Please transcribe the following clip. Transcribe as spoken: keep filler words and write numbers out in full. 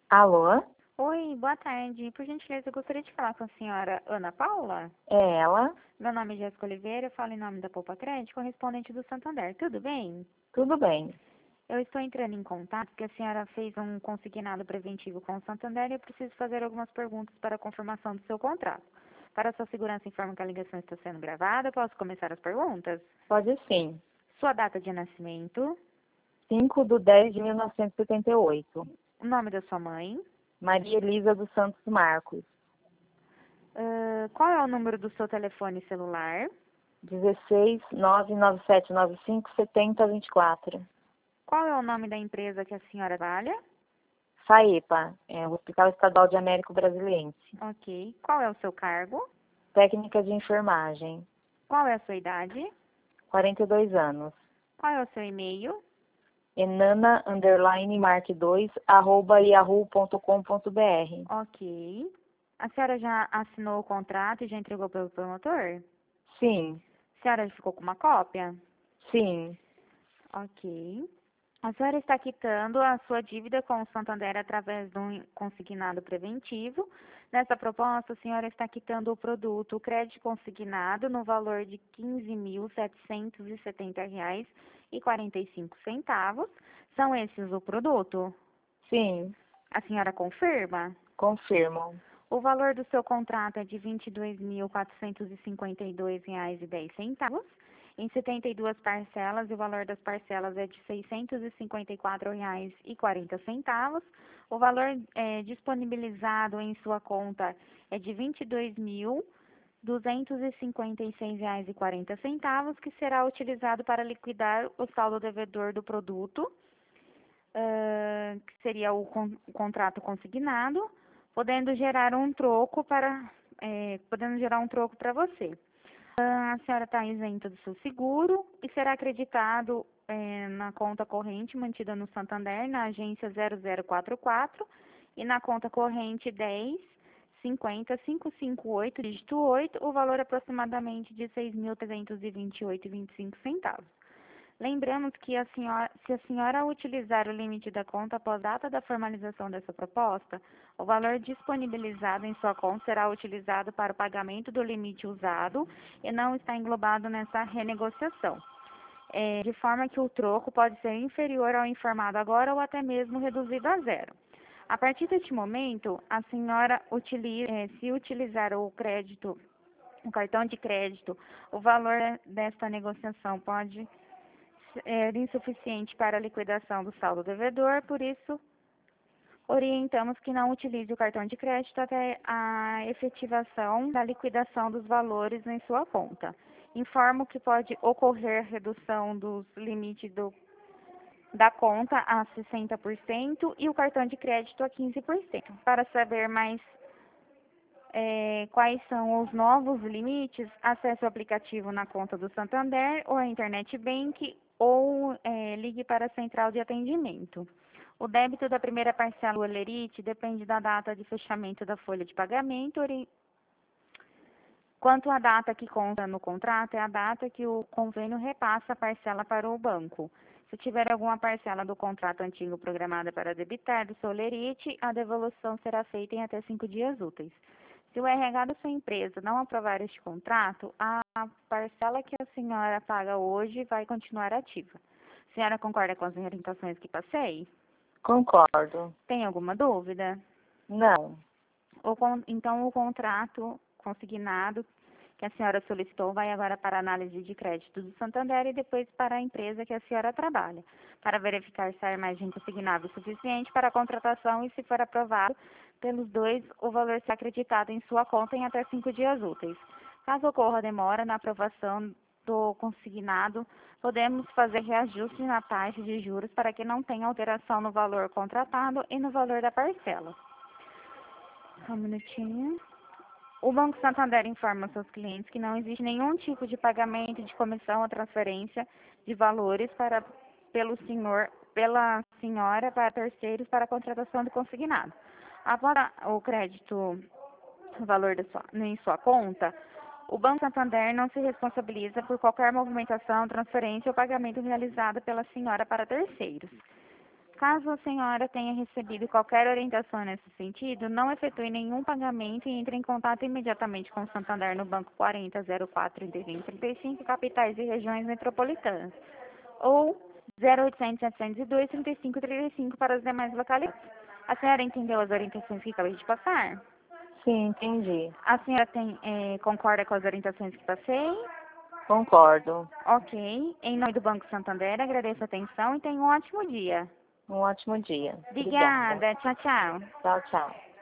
Alô? Oi, boa tarde. Por gentileza, eu gostaria de falar com a senhora Ana Paula. É ela? Meu nome é Jéssica Oliveira, eu falo em nome da Poupa Crédito, correspondente do Santander. Tudo bem? Tudo bem. Eu estou entrando em contato porque a senhora fez um consignado preventivo com o Santander e eu preciso fazer algumas perguntas para a confirmação do seu contrato. Para sua segurança, informo que a ligação está sendo gravada. Posso começar as perguntas? Pode sim. Sua data de nascimento, cinco de dez de mil novecentos e setenta e oito. o nome da sua mãe, Maria Elisa dos Santos Marcos. ah, qual é o número do seu telefone celular, dezesseis, nove nove sete nove cinco, sete zero dois quatro. qual é o nome da empresa que a senhora trabalha? FAEPA, é o Hospital Estadual de Américo Brasiliense. Ok. Qual é o seu cargo? Técnica de enfermagem. Qual é a sua idade? quarenta e dois anos. Qual é o seu e-mail? enana, underline, mark dois, arroba yahoo ponto com ponto br. Ok. A senhora já assinou o contrato e já entregou pelo promotor? Sim, A senhora ficou com uma cópia? sim, Ok. A senhora está quitando a sua dívida com o Santander através de um consignado preventivo. Nessa proposta, a senhora está quitando o produto crédito consignado no valor de quinze mil setecentos e setenta reais e quarenta e cinco centavos. São esses o produto? sim, A senhora confirma? confirmo. O valor do seu contrato é de vinte e dois mil quatrocentos e cinquenta e dois reais e dez centavos, em setenta e duas parcelas, e o valor das parcelas é de seiscentos e cinquenta e quatro reais e quarenta centavos. O valor é, disponibilizado em sua conta é de vinte e dois mil duzentos e cinquenta e seis reais e quarenta centavos, que será utilizado para liquidar o saldo devedor do produto, ah, que seria o, con o contrato consignado, podendo gerar um troco para, é, podendo gerar um troco para você. Ah, a senhora está isenta do seu seguro e será acreditado é, na conta corrente mantida no Santander, na agência zero zero quatro quatro e na conta corrente dez cinquenta cinco cinco oito, dígito oito, o valor aproximadamente de seis mil trezentos e vinte e oito reais e vinte e cinco centavos. Lembramos que a senhora, se a senhora utilizar o limite da conta após a data da formalização dessa proposta, o valor disponibilizado em sua conta será utilizado para o pagamento do limite usado e não está englobado nessa renegociação, é, de forma que o troco pode ser inferior ao informado agora ou até mesmo reduzido a zero. A partir deste momento, a senhora utiliza, é, se utilizar o crédito, o cartão de crédito, o valor desta negociação pode é insuficiente para a liquidação do saldo devedor, por isso orientamos que não utilize o cartão de crédito até a efetivação da liquidação dos valores em sua conta. Informo que pode ocorrer redução dos limites do, da conta a sessenta por cento e o cartão de crédito a quinze por cento. Para saber mais é, quais são os novos limites, acesse o aplicativo na conta do Santander ou a Internet Bank ou é, ligue para a central de atendimento. O débito da primeira parcela do Olerite depende da data de fechamento da folha de pagamento. Quanto à data que consta no contrato, é a data que o convênio repassa a parcela para o banco. Se tiver alguma parcela do contrato antigo programada para debitar do seu Olerite, a devolução será feita em até cinco dias úteis. Se o R H da sua empresa não aprovar este contrato, a parcela que a senhora paga hoje vai continuar ativa. A senhora concorda com as orientações que passei? Concordo. Tem alguma dúvida? Não. O, então, o contrato consignado que a senhora solicitou vai agora para a análise de crédito do Santander e depois para a empresa que a senhora trabalha, para verificar se a imagem consignável é suficiente para a contratação e, se for aprovado pelos dois, o valor será acreditado em sua conta em até cinco dias úteis. Caso ocorra demora na aprovação do consignado, podemos fazer reajuste na taxa de juros para que não tenha alteração no valor contratado e no valor da parcela. Só um minutinho. O Banco Santander informa seus clientes que não existe nenhum tipo de pagamento de comissão ou transferência de valores para, pelo senhor, pela senhora para terceiros para a contratação do consignado. Após o crédito, o valor da sua, em sua conta, o Banco Santander não se responsabiliza por qualquer movimentação, transferência ou pagamento realizado pela senhora para terceiros. Caso a senhora tenha recebido qualquer orientação nesse sentido, não efetue nenhum pagamento e entre em contato imediatamente com o Santander no Banco quarenta, zero quatro, trinta e vinte, trinta e cinco, capitais e regiões metropolitanas, ou zero oitocentos, setecentos e dois, trinta e cinco, trinta e cinco para as demais localidades. A senhora entendeu as orientações que acabei de passar? Sim, entendi. A senhora tem, eh, concorda com as orientações que passei? Concordo. Ok. Em nome do Banco Santander, agradeço a atenção e tenha um ótimo dia. Um ótimo dia. Obrigada. Obrigada. Tchau, tchau. Tchau, tchau.